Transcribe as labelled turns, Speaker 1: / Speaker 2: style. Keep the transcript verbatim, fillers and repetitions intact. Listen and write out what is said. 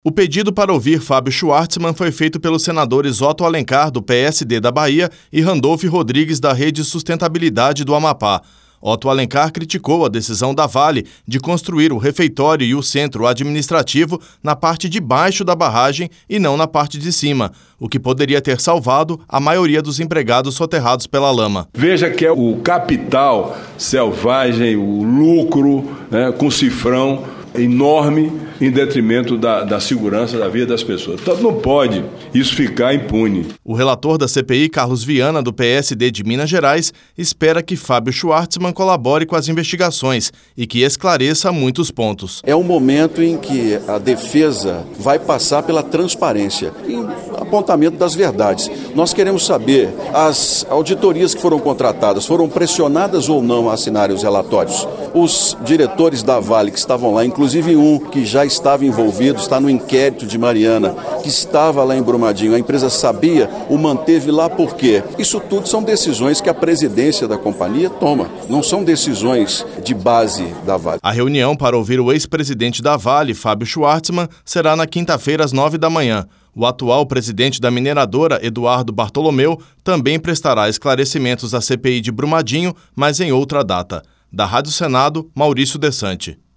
Speaker 1: O pedido para ouvir Fábio Schwartzman foi feito pelos senadores Otto Alencar, do P S D da Bahia, e Randolfo Rodrigues, da Rede Sustentabilidade do Amapá. Otto Alencar criticou a decisão da Vale de construir o refeitório e o centro administrativo na parte de baixo da barragem e não na parte de cima, o que poderia ter salvado a maioria dos empregados soterrados pela lama.
Speaker 2: Veja que é o capital selvagem, o lucro, né, com cifrão enorme em detrimento da, da segurança da vida das pessoas. Então não pode isso ficar impune.
Speaker 1: O relator da C P I, Carlos Viana, do P S D de Minas Gerais, espera que Fábio Schwartzman colabore com as investigações e que esclareça muitos pontos.
Speaker 3: É um momento em que a defesa vai passar pela transparência e apontamento das verdades. Nós queremos saber, as auditorias que foram contratadas foram pressionadas ou não a assinarem os relatórios? Os diretores da Vale que estavam lá, inclusive um que já estava envolvido, está no inquérito de Mariana, que estava lá em Brumadinho, a empresa sabia, o manteve lá por quê? Isso tudo são decisões que a presidência da companhia toma, não são decisões de base da Vale.
Speaker 1: A reunião para ouvir o ex-presidente da Vale, Fábio Schwartzman, será na quinta-feira às nove da manhã. O atual presidente da mineradora, Eduardo Bartolomeu, também prestará esclarecimentos à C P I de Brumadinho, mas em outra data. Da Rádio Senado, Maurício Desante.